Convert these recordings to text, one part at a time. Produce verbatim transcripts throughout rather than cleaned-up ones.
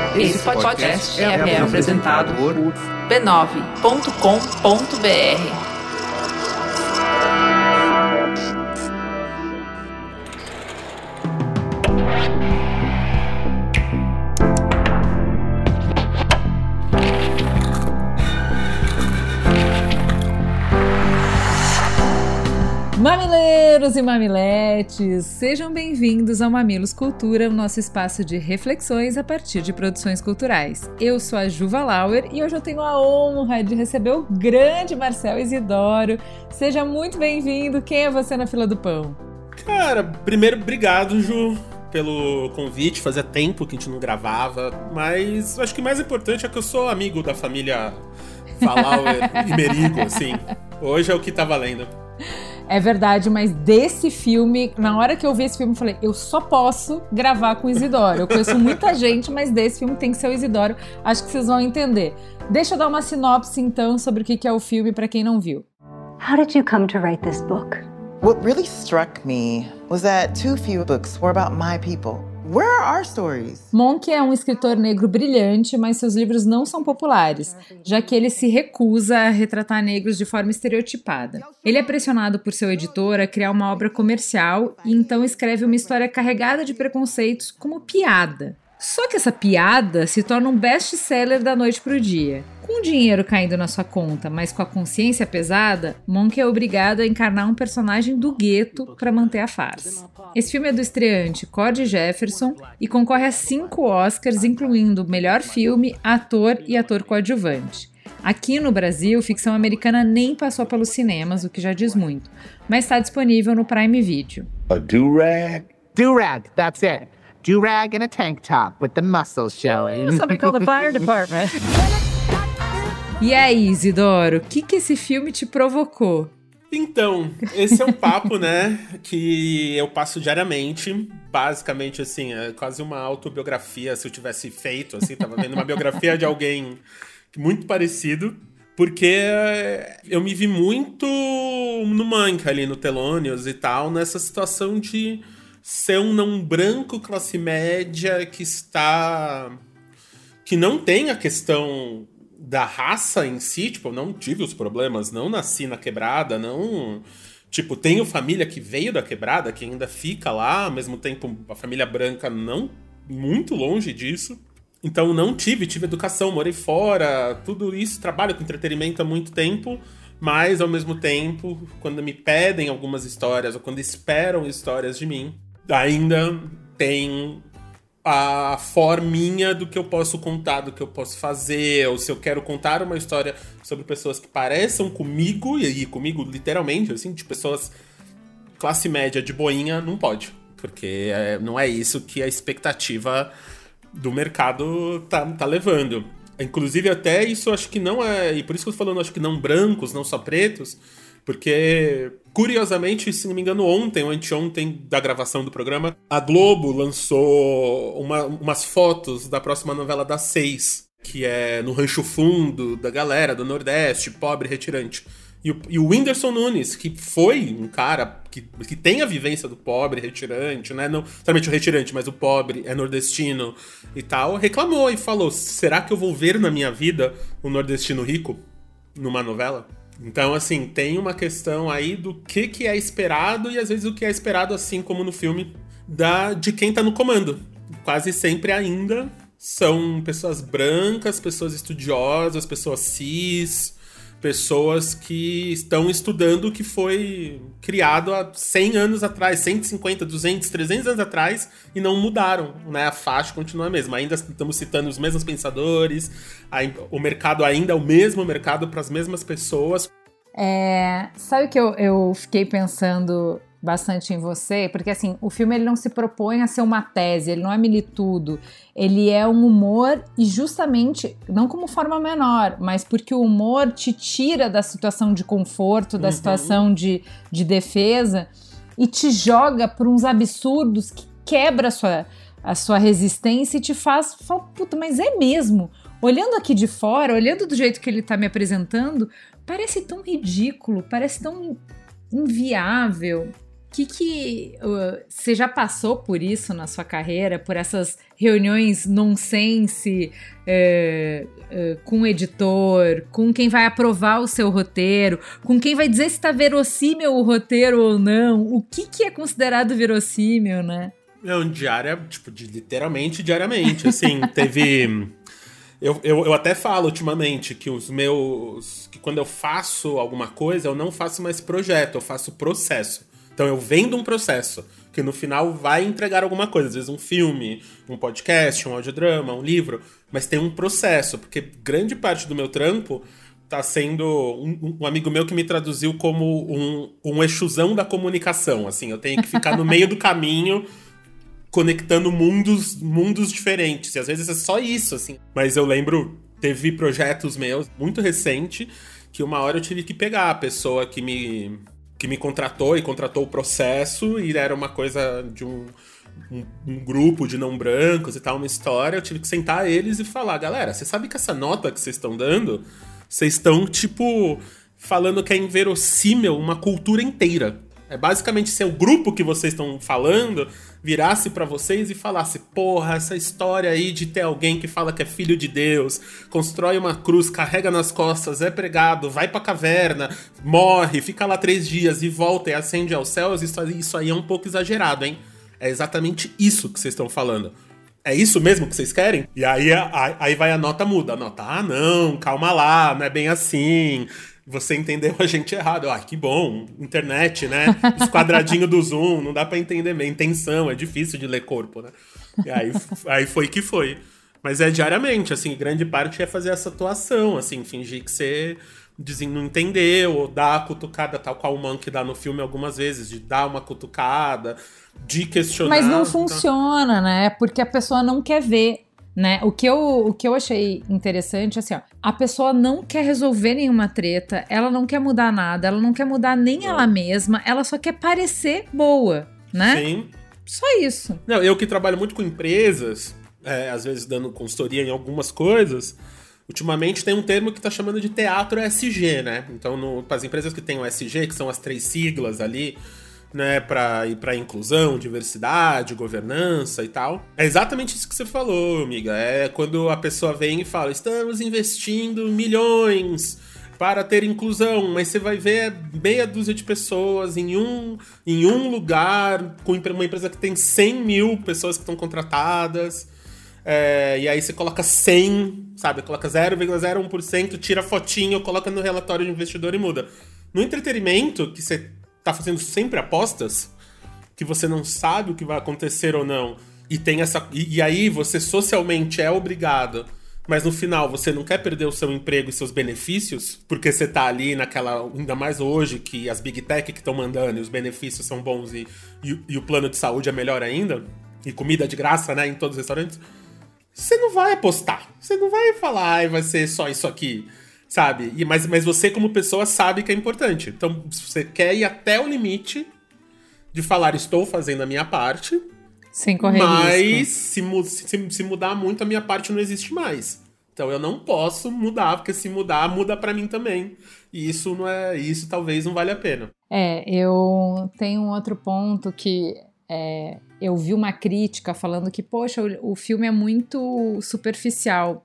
Esse podcast é, é apresentado por b nove ponto com ponto b r. Mamileiros e mamiletes, sejam bem-vindos ao Mamilos Cultura, o nosso espaço de reflexões a partir de produções culturais. Eu sou a Juva Lauer e hoje eu tenho a honra de receber o grande Marcel Isidoro. Seja muito bem-vindo. Quem é você na fila do pão? Cara, primeiro, obrigado, Ju, pelo convite. Fazia tempo que a gente não gravava, mas acho que o mais importante é que eu sou amigo da família Valauer e Merigo, assim. Hoje é o que tá valendo. É verdade, mas desse filme, na hora que eu vi esse filme, eu falei, eu só posso gravar com o Isidoro. Eu conheço muita gente, mas desse filme tem que ser o Isidoro. Acho que vocês vão entender. Deixa eu dar uma sinopse, então, sobre o que é o filme, para quem não viu. How did you come to write this book? What really struck me was that too few books were about my people. Where are our stories? Monk é um escritor negro brilhante, mas seus livros não são populares, já que ele se recusa a retratar negros de forma estereotipada. Ele é pressionado por seu editor a criar uma obra comercial e então escreve uma história carregada de preconceitos como piada. Só que essa piada se torna um best-seller da noite pro dia. Com o dinheiro caindo na sua conta, mas com a consciência pesada, Monk é obrigado a encarnar um personagem do gueto para manter a farsa. Esse filme é do estreante Cord Jefferson e concorre a cinco Oscars, incluindo melhor filme, ator e ator coadjuvante. Aqui no Brasil, ficção americana nem passou pelos cinemas, o que já diz muito, mas está disponível no Prime Video. A do-rag? Do-rag, that's it. Do-rag and a tank top with the muscles showing. Something called the fire department. E aí, Isidoro, o que, que esse filme te provocou? Então, esse é um papo, né, que eu passo diariamente. Basicamente, assim, é quase uma autobiografia, se eu tivesse feito, assim, tava vendo uma biografia de alguém muito parecido. Porque eu me vi muito no Manca ali, no Thelonious e tal, nessa situação de ser um não branco classe média que está... que não tem a questão da raça em si, tipo, eu não tive os problemas, não nasci na quebrada, não... Tipo, tenho família que veio da quebrada, que ainda fica lá, ao mesmo tempo a família branca não, muito longe disso. Então não tive, tive educação, morei fora, tudo isso, trabalho com entretenimento há muito tempo, mas ao mesmo tempo, quando me pedem algumas histórias, ou quando esperam histórias de mim, ainda tem a forminha do que eu posso contar, do que eu posso fazer, ou se eu quero contar uma história sobre pessoas que pareçam comigo, e aí comigo literalmente, assim, de pessoas classe média de boinha, não pode, porque é, não é isso que a expectativa do mercado tá, tá levando. Inclusive até isso acho que não é, e por isso que eu tô falando, acho que não brancos, não só pretos, porque, curiosamente, se não me engano, ontem ou anteontem da gravação do programa, a Globo lançou uma, umas fotos da próxima novela das seis, que é no Rancho Fundo, da galera do Nordeste, pobre, retirante. E o, e o Whindersson Nunes, que foi um cara que, que tem a vivência do pobre, retirante, né? Não somente o retirante, mas o pobre, é nordestino e tal, reclamou e falou, será que eu vou ver na minha vida um nordestino rico numa novela? Então, assim, tem uma questão aí do que, que é esperado e, às vezes, o que é esperado, assim como no filme, da, de quem tá no comando. Quase sempre ainda são pessoas brancas, pessoas estudiosas, pessoas cis, pessoas que estão estudando o que foi criado há cem anos atrás, cento e cinquenta, duzentos, trezentos anos atrás, e não mudaram, né? A faixa continua a mesma. Ainda estamos citando os mesmos pensadores, o mercado ainda é o mesmo mercado para as mesmas pessoas. É, sabe que eu, eu fiquei pensando bastante em você, porque assim, o filme ele não se propõe a ser uma tese, ele não é militudo, ele é um humor e justamente, não como forma menor, mas porque o humor te tira da situação de conforto, da uhum. situação de, de defesa e te joga por uns absurdos que quebra a sua, a sua resistência e te faz falar, puta, mas é mesmo? Olhando aqui de fora, olhando do jeito que ele tá me apresentando, parece tão ridículo, parece tão inviável. que que uh, você já passou por isso na sua carreira, por essas reuniões nonsense uh, uh, com o editor, com quem vai aprovar o seu roteiro, com quem vai dizer se está verossímil o roteiro ou não, o que que é considerado verossímil, né? Não, diária, tipo, de, literalmente diariamente, assim, teve... Eu, eu, eu até falo ultimamente que os meus... que quando eu faço alguma coisa, eu não faço mais projeto, eu faço processo. Então eu vendo um processo, que no final vai entregar alguma coisa. Às vezes um filme, um podcast, um audiodrama, um livro. Mas tem um processo, porque grande parte do meu trampo tá sendo... Um, um amigo meu que me traduziu como um, um exusão da comunicação. Assim, eu tenho que ficar no meio do caminho... conectando mundos, mundos diferentes. E às vezes é só isso, assim. Mas eu lembro, teve projetos meus, muito recente, que uma hora eu tive que pegar a pessoa que me, que me contratou e contratou o processo, e era uma coisa de um, um, um grupo de não brancos e tal, uma história. Eu tive que sentar eles e falar, galera, você sabe que essa nota que vocês estão dando, vocês estão, tipo, falando que é inverossímil uma cultura inteira. É basicamente se é o grupo que vocês estão falando virasse pra vocês e falasse, porra, essa história aí de ter alguém que fala que é filho de Deus, constrói uma cruz, carrega nas costas, é pregado, vai pra caverna, morre, fica lá três dias e volta e ascende aos céus, isso aí, isso aí é um pouco exagerado, hein? É exatamente isso que vocês estão falando. É isso mesmo que vocês querem? E aí, aí, aí vai a nota muda. A nota, ah, não, calma lá, não é bem assim... Você entendeu a gente errado. Ah, que bom. Internet, né? Os quadradinhos do Zoom, não dá pra entender bem. Intenção, é difícil de ler corpo, né? E aí, aí foi que foi. Mas é diariamente, assim, grande parte é fazer essa atuação, assim, fingir que você não entendeu, ou dar a cutucada, tal qual o Monk dá no filme algumas vezes, de dar uma cutucada, de questionar. Mas não funciona, tá? Né? Porque a pessoa não quer ver. Né? O, que eu, o que eu achei interessante, assim, ó, a pessoa não quer resolver nenhuma treta, ela não quer mudar nada, ela não quer mudar nem ela mesma, ela só quer parecer boa, né? Sim. Só isso. Não, eu que trabalho muito com empresas, é, às vezes dando consultoria em algumas coisas, ultimamente tem um termo que tá chamando de teatro E S G, né? Então, para as empresas que têm o E S G, que são as três siglas ali, né, para ir para inclusão, diversidade, governança e tal. É exatamente isso que você falou, amiga. É quando a pessoa vem e fala, estamos investindo milhões para ter inclusão, mas você vai ver meia dúzia de pessoas em um, em um lugar, com uma empresa que tem cem mil pessoas que estão contratadas, é, e aí você coloca cem, sabe, coloca zero vírgula zero um por cento, tira fotinho, coloca no relatório de investidor e muda. No entretenimento, que você tá fazendo sempre apostas, que você não sabe o que vai acontecer ou não, e tem essa e, e aí você socialmente é obrigado, mas no final você não quer perder o seu emprego e seus benefícios, porque você tá ali naquela, ainda mais hoje, que as Big Tech que estão mandando e os benefícios são bons e, e, e o plano de saúde é melhor ainda, e comida de graça, né, em todos os restaurantes, você não vai apostar, você não vai falar, ai, vai ser só isso aqui. Sabe? E, mas, mas você, como pessoa, sabe que é importante. Então, você quer ir até o limite de falar, estou fazendo a minha parte. Sem correr mas se, se, se mudar muito, a minha parte não existe mais. Então, eu não posso mudar, porque se mudar, muda pra mim também. E isso, não é, isso talvez não vale a pena. É, eu tenho um outro ponto que... É, eu vi uma crítica falando que, poxa, o, o filme é muito superficial.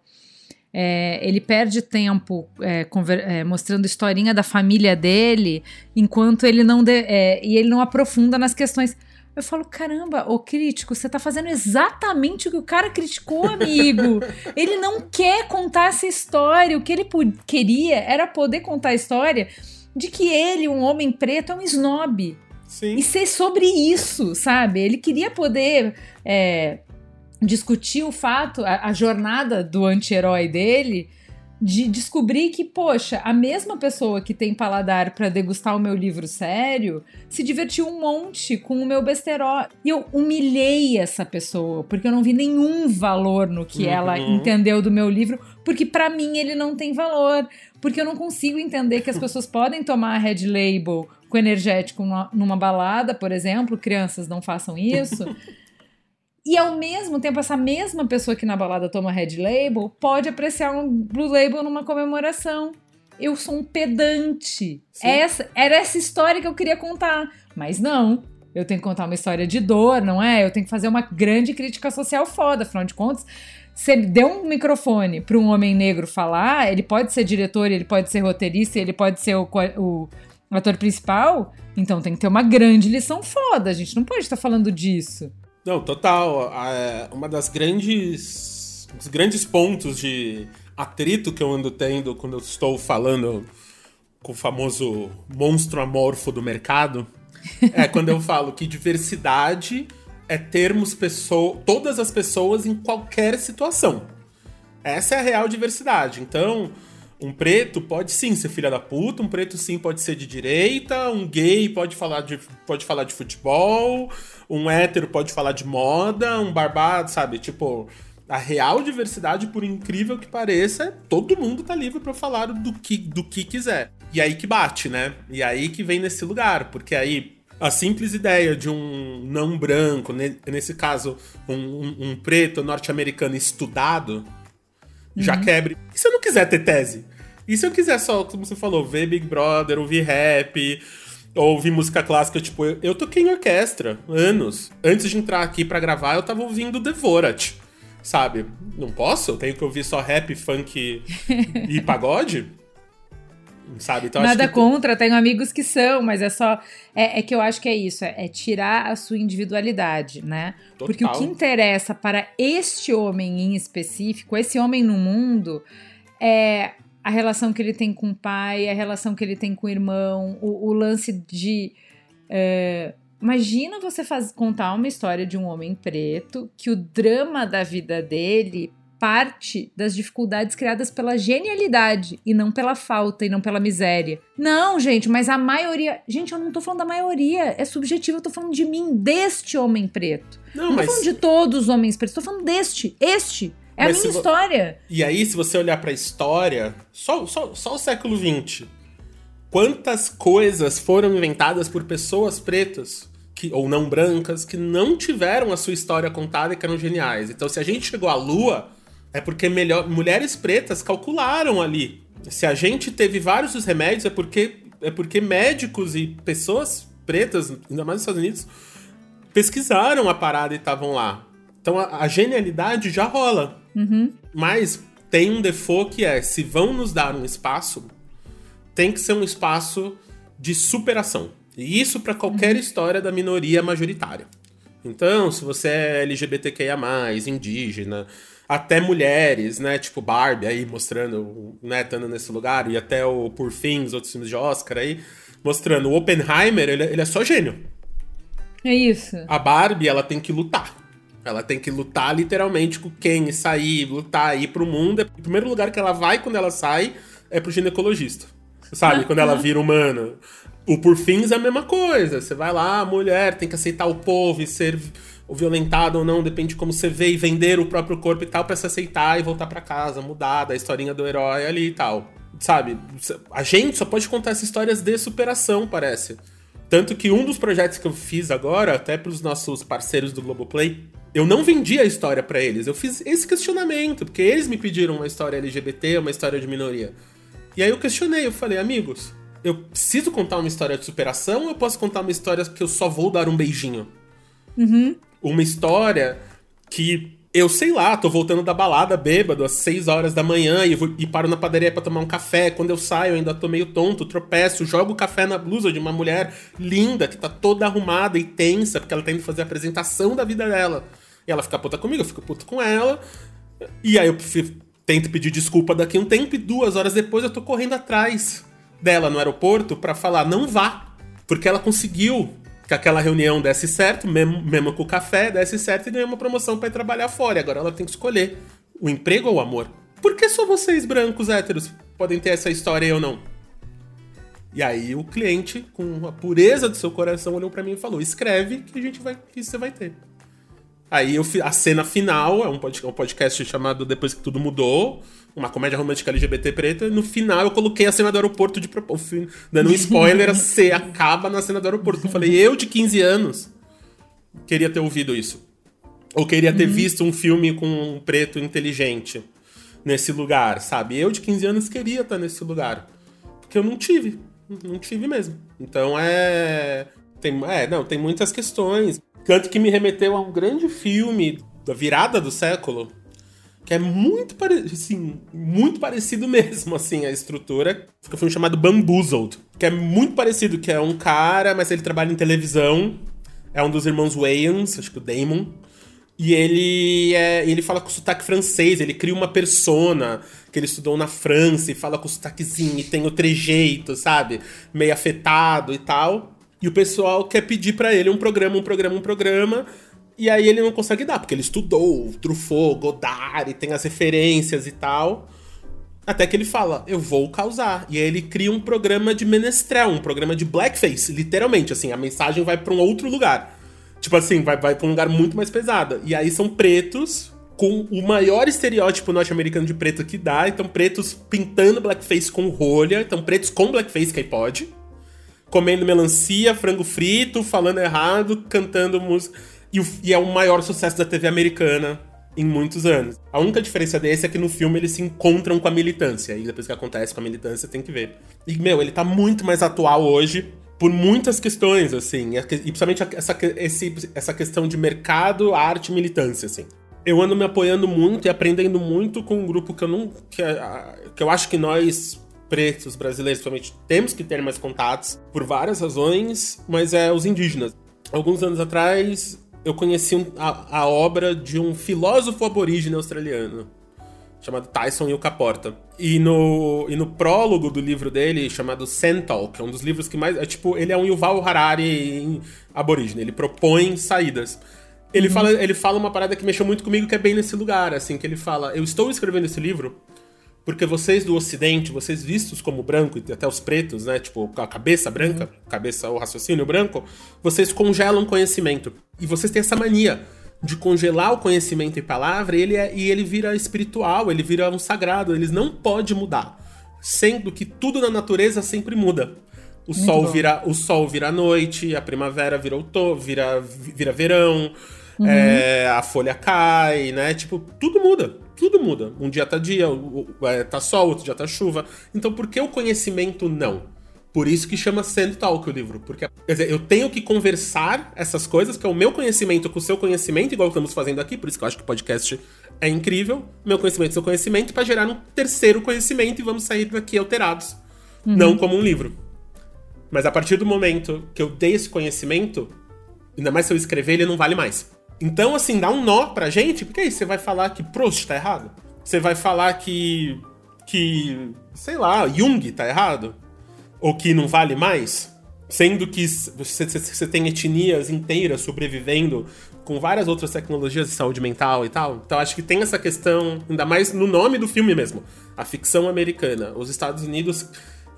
É, ele perde tempo é, conver- é, mostrando historinha da família dele, enquanto ele não... De- é, e ele não aprofunda nas questões. Eu falo, caramba, ô crítico, você tá fazendo exatamente o que o cara criticou, amigo. Ele não quer contar essa história. O que ele p- queria era poder contar a história de que ele, um homem preto, é um snob. Sim. E ser sobre isso, sabe? Ele queria poder... É, discutir o fato, a, a jornada do anti-herói dele, de descobrir que, poxa, a mesma pessoa que tem paladar pra degustar o meu livro sério, se divertiu um monte com o meu besterol. E eu humilhei essa pessoa, porque eu não vi nenhum valor no que uhum. ela entendeu do meu livro, porque pra mim ele não tem valor, porque eu não consigo entender que as pessoas podem tomar Red Label com energético numa, numa balada, por exemplo. Crianças, não façam isso. E ao mesmo tempo, essa mesma pessoa que na balada toma Red Label pode apreciar um Blue Label numa comemoração. Eu sou um pedante. Essa, era essa história que eu queria contar. Mas não. Eu tenho que contar uma história de dor, não é? Eu tenho que fazer uma grande crítica social foda, afinal de contas. Se ele deu um microfone para um homem negro falar, ele pode ser diretor, ele pode ser roteirista, ele pode ser o, o ator principal, então tem que ter uma grande lição foda, a gente não pode estar falando disso. Não, total. Uma das grandes, dos grandes pontos de atrito que eu ando tendo quando eu estou falando com o famoso monstro amorfo do mercado é quando eu falo que diversidade é termos pessoa, todas as pessoas em qualquer situação. Essa é a real diversidade. Então, um preto pode sim ser filha da puta, um preto sim pode ser de direita, um gay pode falar de, pode falar de futebol, um hétero pode falar de moda, um barbado, sabe? Tipo, a real diversidade, por incrível que pareça, é todo mundo tá livre pra falar do que, do que quiser. E aí que bate, né? E aí que vem nesse lugar, porque aí a simples ideia de um não branco, nesse caso, um, um, um preto norte-americano estudado, já uhum. quebra. E se eu não quiser ter tese? E se eu quiser só, como você falou, ver Big Brother, ouvir rap, ouvir música clássica? Tipo, eu, eu toquei em orquestra, anos. Antes de entrar aqui pra gravar, eu tava ouvindo Dvorak, sabe? Não posso? Eu tenho que ouvir só rap, funk e pagode? Sabe? Então, Nada acho que contra, tenho amigos que são, mas é só... É, é que eu acho que é isso, é, é tirar a sua individualidade, né? Total. Porque o que interessa para este homem em específico, esse homem no mundo, é a relação que ele tem com o pai, a relação que ele tem com o irmão, o, o lance de... É, imagina você faz, contar uma história de um homem preto, que o drama da vida dele parte das dificuldades criadas pela genialidade e não pela falta e não pela miséria. Não, gente, mas a maioria... Gente, eu não tô falando da maioria, é subjetivo, eu tô falando de mim, deste homem preto. Não, não mas... tô falando de todos os homens pretos, tô falando deste, este. É mas a minha vo... história. E aí, se você olhar pra história, só, só, só o século vinte, quantas coisas foram inventadas por pessoas pretas, que, ou não brancas, que não tiveram a sua história contada e que eram geniais. Então, se a gente chegou à Lua, é porque melhor, mulheres pretas calcularam ali. Se a gente teve vários dos remédios, é porque, é porque médicos e pessoas pretas, ainda mais nos Estados Unidos, pesquisaram a parada e estavam lá. Então a, a genialidade já rola. Uhum. Mas tem um default que é, se vão nos dar um espaço, tem que ser um espaço de superação. E isso para qualquer uhum. história da minoria majoritária. Então, se você é L G B T Q I A mais, indígena, até mulheres, né, tipo Barbie aí mostrando, né, estando nesse lugar, e até o Por Fim, os outros filmes de Oscar aí, mostrando o Oppenheimer, ele, ele é só gênio. É isso. A Barbie, ela tem que lutar. Ela tem que lutar literalmente com quem, sair, lutar, ir pro mundo. O primeiro lugar que ela vai quando ela sai é pro ginecologista, sabe? Quando ela vira humana. O Por Fins é a mesma coisa. Você vai lá, a mulher tem que aceitar o povo e ser violentado ou não, depende de como você vê, e vender o próprio corpo e tal pra se aceitar e voltar pra casa, mudar da historinha do herói ali e tal. Sabe? A gente só pode contar essas histórias de superação, parece. Tanto que um dos projetos que eu fiz agora, até pros nossos parceiros do Globoplay, eu não vendi a história pra eles. Eu fiz esse questionamento, porque eles me pediram uma história L G B T, uma história de minoria. E aí eu questionei, eu falei, amigos, eu preciso contar uma história de superação ou eu posso contar uma história que eu só vou dar um beijinho? Uhum. Uma história que eu, sei lá, tô voltando da balada bêbado às seis horas da manhã e, vou, e paro na padaria pra tomar um café. Quando eu saio, eu ainda tô meio tonto, tropeço, jogo o café na blusa de uma mulher linda que tá toda arrumada e tensa porque ela tá indo fazer a apresentação da vida dela. E ela fica puta comigo, eu fico puto com ela. E aí eu tento pedir desculpa daqui a um tempo e duas horas depois eu tô correndo atrás dela no aeroporto pra falar, não vá. Porque ela conseguiu que aquela reunião desse certo, mesmo, mesmo com o café, desse certo e ganhou uma promoção pra ir trabalhar fora. E agora ela tem que escolher o emprego ou o amor. Por que só vocês, brancos, héteros, podem ter essa história e eu não? E aí o cliente, com a pureza do seu coração, olhou pra mim e falou, escreve que a gente vai, que você vai ter. Aí eu, a cena final é um podcast chamado Depois que Tudo Mudou, uma comédia romântica L G B T preta. No final eu coloquei a cena do aeroporto de propósito. Dando um spoiler, a C acaba na cena do aeroporto. Eu falei, eu de quinze anos queria ter ouvido isso. Ou queria ter uhum. visto um filme com um preto inteligente nesse lugar, sabe? Eu de quinze anos queria estar nesse lugar. Porque eu não tive. Não tive mesmo. Então é... Tem, é, não, tem muitas questões. Tanto que me remeteu a um grande filme da virada do século, que é muito, pare... assim, muito parecido mesmo, assim, a estrutura. Foi um filme chamado Bamboozled, que é muito parecido, que é um cara, mas ele trabalha em televisão. É um dos irmãos Wayans, acho que o Damon. E ele, é, ele fala com sotaque francês, ele cria uma persona que ele estudou na França e fala com sotaquezinho, e tem o trejeito, sabe? Meio afetado e tal. E o pessoal quer pedir pra ele um programa, um programa, um programa. E aí ele não consegue dar, porque ele estudou Truffaut, Godard, e tem as referências e tal. Até que ele fala, eu vou causar. E aí ele cria um programa de menestrel, um programa de blackface, literalmente, assim, a mensagem vai pra um outro lugar. Tipo assim, vai, vai pra um lugar muito mais pesado. E aí são pretos com o maior estereótipo norte-americano de preto que dá. Então pretos pintando blackface com rolha. Então pretos com blackface, que aí pode. Comendo melancia, frango frito, falando errado, cantando música. E, o, e é o maior sucesso da T V americana em muitos anos. A única diferença desse é que no filme eles se encontram com a militância. E depois que acontece com a militância, tem que ver. E, meu, ele tá muito mais atual hoje por muitas questões, assim. E principalmente essa, esse, essa questão de mercado, arte e militância, assim. Eu ando me apoiando muito e aprendendo muito com um grupo que eu não... Que, que eu acho que nós, pretos, brasileiros, principalmente, temos que ter mais contatos por várias razões, mas é os indígenas. Alguns anos atrás, eu conheci um, a, a obra de um filósofo aborígene australiano, chamado Tyson Yucca Porta. E no, e no prólogo do livro dele, chamado Sental, que é um dos livros que mais... É tipo, ele é um Yuval Harari aborígene, ele propõe saídas. Ele, uhum. fala, ele fala uma parada que mexeu muito comigo, que é bem nesse lugar, assim, que ele fala, eu estou escrevendo esse livro porque vocês do Ocidente, vocês vistos como branco, e até os pretos, né, tipo, a cabeça branca, uhum. cabeça ou raciocínio branco, vocês congelam conhecimento. E vocês têm essa mania de congelar o conhecimento em palavra, e ele, é, e ele vira espiritual, ele vira um sagrado, ele não pode mudar. Sendo que tudo na natureza sempre muda. O sol vira, o sol vira noite, a primavera vira outono, vira, vira verão, uhum. é, a folha cai, né? Tipo, tudo muda, tudo muda. Um dia tá dia, tá sol, outro dia tá chuva. Então por que o conhecimento não? Por isso que chama Sand Talk o livro. Porque, quer dizer, eu tenho que conversar essas coisas, que é o meu conhecimento com o seu conhecimento, igual estamos fazendo aqui, por isso que eu acho que o podcast é incrível. Meu conhecimento e seu conhecimento, para gerar um terceiro conhecimento e vamos sair daqui alterados. Uhum. Não como um livro. Mas a partir do momento que eu dei esse conhecimento, ainda mais se eu escrever, ele não vale mais. Então, assim, dá um nó pra gente, porque aí você vai falar que Proust tá errado? Você vai falar que, que sei lá, Jung tá errado? Ou que não vale mais? Sendo que você, você tem etnias inteiras sobrevivendo com várias outras tecnologias de saúde mental e tal. Então acho que tem essa questão, ainda mais no nome do filme mesmo. A ficção americana. Os Estados Unidos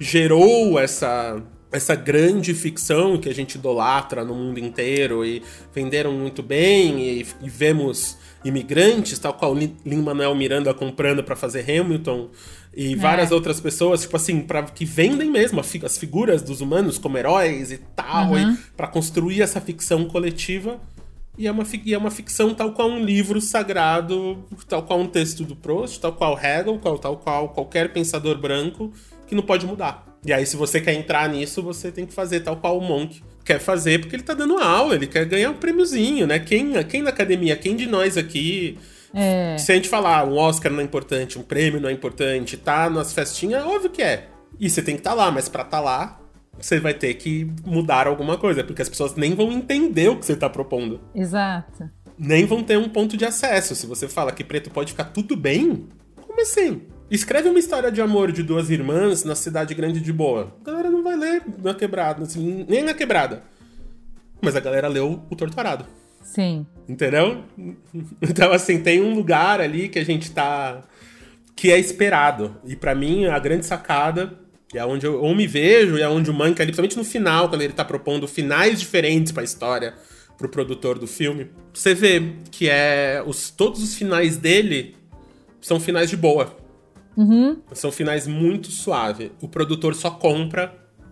gerou essa, essa grande ficção que a gente idolatra no mundo inteiro e venderam muito bem e, e vemos imigrantes, tal qual Lin-Manuel Miranda comprando pra fazer Hamilton e várias é. outras pessoas, tipo assim, pra, que vendem mesmo as figuras dos humanos como heróis e tal, uhum. e pra construir essa ficção coletiva. E é, uma, e é uma ficção tal qual um livro sagrado, tal qual um texto do Proust, tal qual Hegel, tal, tal qual qualquer pensador branco, que não pode mudar. E aí, se você quer entrar nisso, você tem que fazer tal qual o Monk quer fazer, porque ele tá dando aula, ele quer ganhar um prêmiozinho, né? Quem, quem na academia, quem de nós aqui... É. Se a gente falar, um Oscar não é importante, um prêmio não é importante, tá nas festinhas, óbvio que é. E você tem que estar tá lá, mas pra estar tá lá, você vai ter que mudar alguma coisa, porque as pessoas nem vão entender o que você tá propondo. Exato. Nem vão ter um ponto de acesso. Se você fala que preto pode ficar tudo bem, como assim? Escreve uma história de amor de duas irmãs na cidade grande de boa. A galera não vai ler na quebrada, assim, nem na quebrada. Mas a galera leu o Torturado. Sim. Entendeu? Então, assim, tem um lugar ali que a gente tá... que é esperado. E pra mim, a grande sacada, é onde eu ou me vejo, e é onde o Mank ali, principalmente no final, quando ele tá propondo finais diferentes pra história, pro produtor do filme, você vê que é os, todos os finais dele são finais de boa. Uhum. São finais muito suaves. O produtor só compra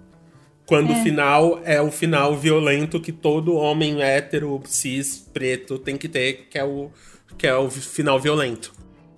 quando é. o final é o final violento que todo homem hétero, cis, preto tem que ter, que é o, que é o final violento.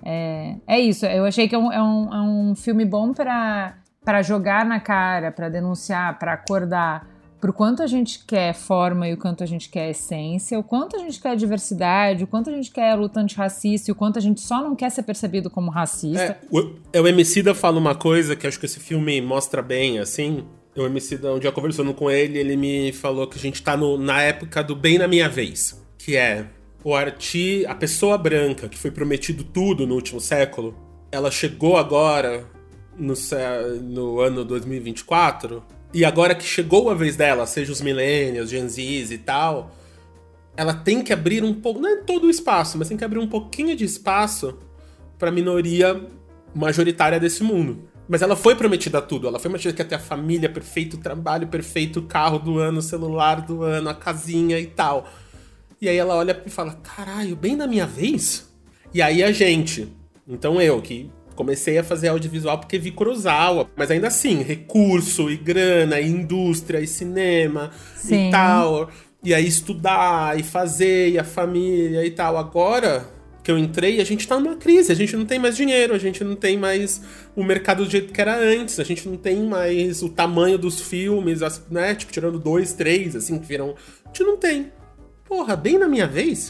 É, é isso. Eu achei que é um, é um, é um filme bom pra, pra jogar na cara, pra denunciar, pra acordar. pro quanto a gente quer forma e o quanto a gente quer essência, o quanto a gente quer diversidade, o quanto a gente quer luta antirracista e o quanto a gente só não quer ser percebido como racista. É, o, o Emicida fala uma coisa que acho que esse filme mostra bem, assim. O Emicida, um dia conversando com ele, ele me falou que a gente tá no, na época do bem na minha vez. Que é o arti, a pessoa branca que foi prometido tudo no último século, ela chegou agora no, no ano dois mil e vinte e quatro... E agora que chegou a vez dela, seja os millennials, Gen Zs e tal, ela tem que abrir um pouco, não é todo o espaço, mas tem que abrir um pouquinho de espaço para a minoria majoritária desse mundo. Mas ela foi prometida tudo, ela foi prometida que ia ter a família perfeita, o trabalho perfeito, o carro do ano, o celular do ano, a casinha e tal. E aí ela olha e fala, caralho, bem na minha vez? E aí a gente, então eu, que... comecei a fazer audiovisual porque vi Kurosawa, mas ainda assim, recurso e grana, e indústria, e cinema, Sim. e tal. E aí estudar, e fazer, e a família e tal. Agora que eu entrei, a gente tá numa crise, a gente não tem mais dinheiro, a gente não tem mais o mercado do jeito que era antes, a gente não tem mais o tamanho dos filmes, né? Tipo, tirando dois, três, assim, que viram... A gente não tem. Porra, bem na minha vez...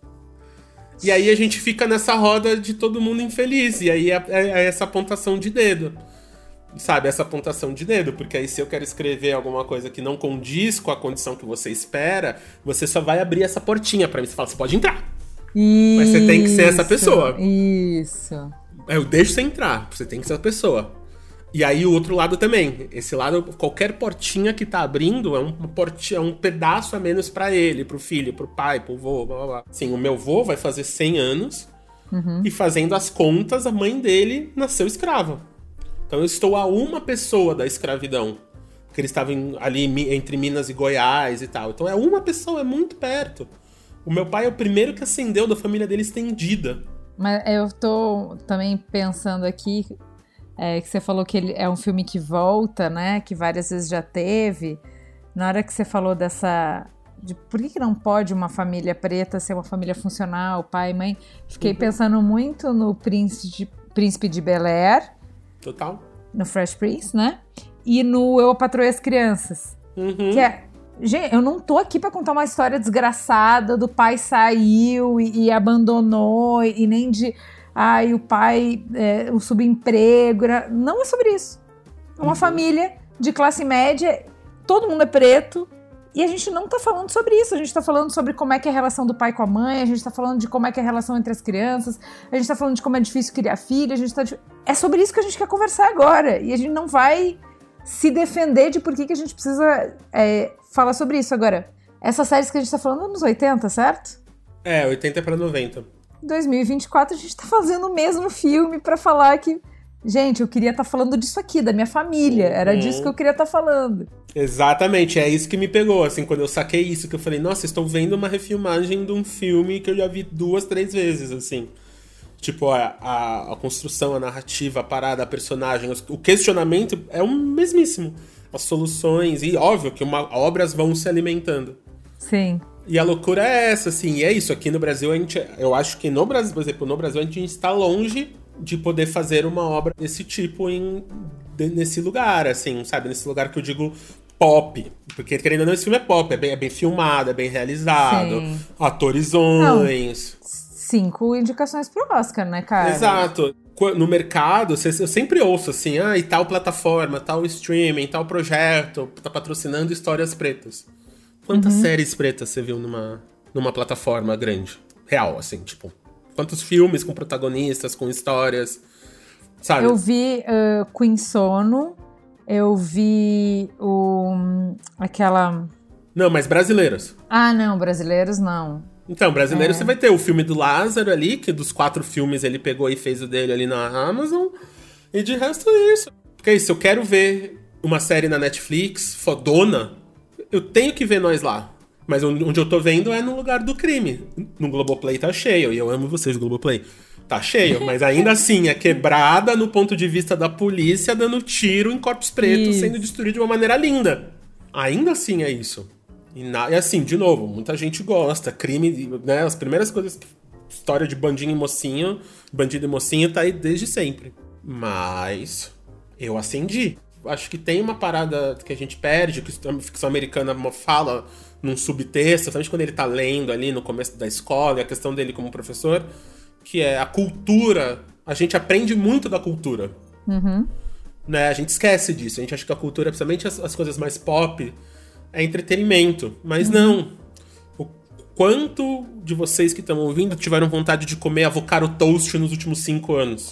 E aí a gente fica nessa roda de todo mundo infeliz. E aí é, é essa apontação de dedo. Sabe? Essa apontação de dedo. Porque aí se eu quero escrever alguma coisa que não condiz com a condição que você espera, você só vai abrir essa portinha pra mim. Você fala, você pode entrar. Isso, mas você tem que ser essa pessoa. Isso. Eu deixo você entrar. Você tem que ser essa pessoa. E aí o outro lado também. Esse lado, qualquer portinha que tá abrindo é um, portinha, é um pedaço a menos pra ele, pro filho, pro pai, pro vô, blá blá blá. Sim, o meu vô vai fazer cem anos uhum. e fazendo as contas, a mãe dele nasceu escrava. Então eu estou a uma pessoa da escravidão. Porque eles estavam ali entre Minas e Goiás e tal. Então é uma pessoa, é muito perto. O meu pai é o primeiro que ascendeu da família dele estendida. Mas eu tô também pensando aqui... É, que você falou que ele é um filme que volta, né? Que várias vezes já teve. Na hora que você falou dessa... De por que, que não pode uma família preta ser uma família funcional, pai e mãe? Fiquei uhum. pensando muito no Príncipe de, Príncipe de Bel-Air. Total. No Fresh Prince, né? E no Eu, a Patroa e as Crianças. Uhum. Que é... Gente, eu não tô aqui pra contar uma história desgraçada do pai saiu e, e abandonou e, e nem de... Ai, o pai, é, o subemprego... Era... Não é sobre isso. É uma uhum. família de classe média, todo mundo é preto, e a gente não tá falando sobre isso. A gente tá falando sobre como é que é a relação do pai com a mãe, a gente tá falando de como é que é a relação entre as crianças, a gente tá falando de como é difícil criar filho, a gente tá... É sobre isso que a gente quer conversar agora. E a gente não vai se defender de por que, que a gente precisa é, falar sobre isso. Agora, essas séries que a gente tá falando nos oitenta, certo? É, oitenta para noventa. Em dois mil e vinte e quatro a gente tá fazendo o mesmo filme pra falar que... Gente, eu queria estar tá falando disso aqui, da minha família. Era uhum. disso que eu queria estar tá falando. Exatamente, é isso que me pegou, assim, quando eu saquei isso, que eu falei, nossa, estou vendo uma refilmagem de um filme que eu já vi duas, três vezes, assim. Tipo, a, a, a construção, a narrativa, a parada, a personagem, o questionamento é o mesmíssimo. As soluções, e óbvio que uma, obras vão se alimentando. Sim. E a loucura é essa, assim, e é isso. Aqui no Brasil, a gente, eu acho que no Brasil, por exemplo, no Brasil a gente está longe de poder fazer uma obra desse tipo em, de, nesse lugar, assim, sabe? Nesse lugar que eu digo pop. Porque, querendo ou não, esse filme é pop, é bem, é bem filmado, é bem realizado, sim. Atorizões. Não, cinco indicações pro Oscar, né, cara? Exato. No mercado, eu sempre ouço assim, ah, e tal plataforma, tal streaming, tal projeto, tá patrocinando histórias pretas. Quantas uhum. séries pretas você viu numa, numa plataforma grande? Real, assim, tipo... Quantos filmes com protagonistas, com histórias, sabe? Eu vi uh, Queen Sono, eu vi o... aquela... Não, mas brasileiros. Ah, não, brasileiros não. Então, brasileiro é. Você vai ter o filme do Lázaro ali, que dos quatro filmes ele pegou e fez o dele ali na Amazon, e de resto é isso. Porque é isso, eu quero ver uma série na Netflix, fodona, eu tenho que ver Nós Lá. Mas onde eu tô vendo é no lugar do crime. No Globoplay tá cheio, e eu amo vocês, Globoplay. Tá cheio, mas ainda assim é quebrada no ponto de vista da polícia dando tiro em corpos pretos, isso. Sendo destruído de uma maneira linda. Ainda assim é isso. E, na, e assim, de novo, muita gente gosta. Crime, né? As primeiras coisas... História de bandinho e mocinho, bandido e mocinho tá aí desde sempre. Mas eu acendi. acho que tem uma parada que a gente perde, que a ficção americana fala num subtexto, principalmente quando ele tá lendo ali no começo da escola, e a questão dele como professor, que é a cultura. A gente aprende muito da cultura. Uhum. Né? A gente esquece disso. A gente acha que a cultura, principalmente as, as coisas mais pop, é entretenimento. Mas uhum. não. O quanto de vocês que estão ouvindo tiveram vontade de comer avocado toast nos últimos cinco anos?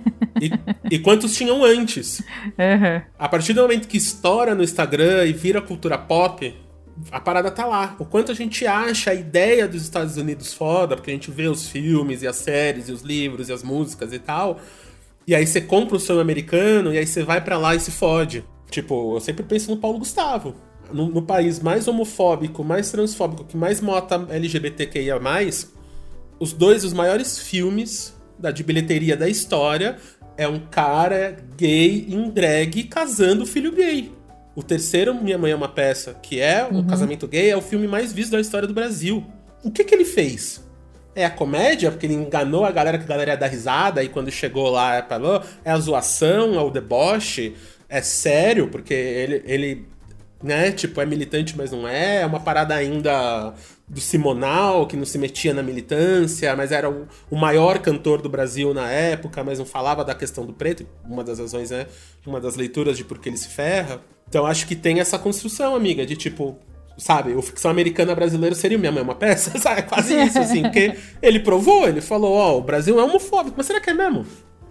e, e quantos tinham antes? Uhum. A partir do momento que estoura no Instagram e vira cultura pop, a parada tá lá. O quanto a gente acha a ideia dos Estados Unidos foda, porque a gente vê os filmes e as séries e os livros e as músicas e tal, e aí você compra o sonho americano e aí você vai pra lá e se fode. Tipo, eu sempre penso no Paulo Gustavo. No, no país mais homofóbico, mais transfóbico, que mais mota L G B T Q I A mais, os dois, os maiores filmes da, de bilheteria da história é um cara gay em drag casando filho gay. O terceiro, Minha Mãe é uma Peça, que é o uhum. casamento gay, é o filme mais visto da história do Brasil. O que que ele fez? É a comédia, porque ele enganou a galera, que a galera ia dar risada, e quando chegou lá, falou, é a zoação, é o deboche, é sério, porque ele, ele né, tipo, é militante, mas não é, é uma parada ainda do Simonal, que não se metia na militância, mas era o, o maior cantor do Brasil na época, mas não falava da questão do preto, uma das razões, né, uma das leituras de por que ele se ferra. Então acho que tem essa construção, amiga, de tipo, sabe, o ficção americana brasileiro seria Minha Mãe é uma Peça, sabe? Quase isso, assim, porque ele provou, ele falou, ó, oh, o Brasil é homofóbico, mas será que é mesmo?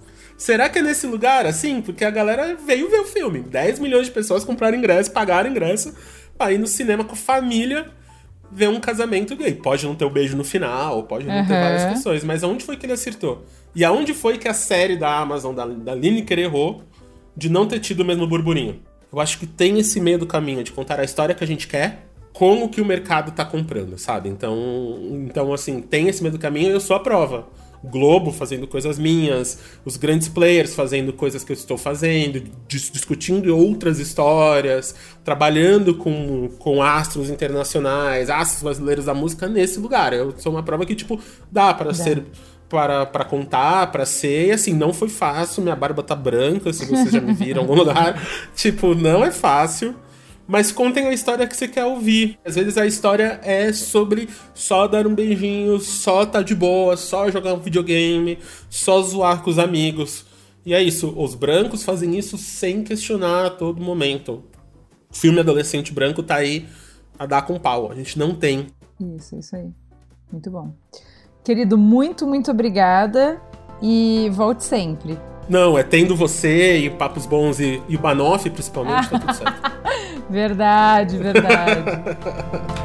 Será que é nesse lugar, assim? Porque a galera veio ver o filme, dez milhões de pessoas compraram ingresso, pagaram ingresso, pra ir no cinema com a família ver um casamento gay. Pode não ter o beijo no final, pode não uhum. ter várias questões, mas aonde foi que ele acertou? E aonde foi que a série da Amazon, da, da Lineker, errou de não ter tido o mesmo burburinho? Eu acho que tem esse meio do caminho de contar a história que a gente quer com o que o mercado tá comprando, sabe? Então, então assim, tem esse meio do caminho e eu sou a prova. Globo fazendo coisas minhas, os grandes players fazendo coisas que eu estou fazendo, dis- discutindo outras histórias, trabalhando com, com astros internacionais, astros brasileiros da música nesse lugar. Eu sou uma prova que, tipo, dá para ser... Para, para contar, para ser, e assim, não foi fácil, minha barba tá branca, se vocês já me viram em algum lugar, tipo, não é fácil, mas contem a história que você quer ouvir. Às vezes a história é sobre só dar um beijinho, só tá de boa, só jogar um videogame, só zoar com os amigos, e é isso, os brancos fazem isso sem questionar a todo momento. O filme adolescente branco tá aí a dar com pau, a gente não tem. Isso, isso aí, muito bom. Querido, muito, muito obrigada e volte sempre. Não, é tendo você e Papos Bons e, e o Banoff, principalmente, tá tudo certo. Verdade, verdade.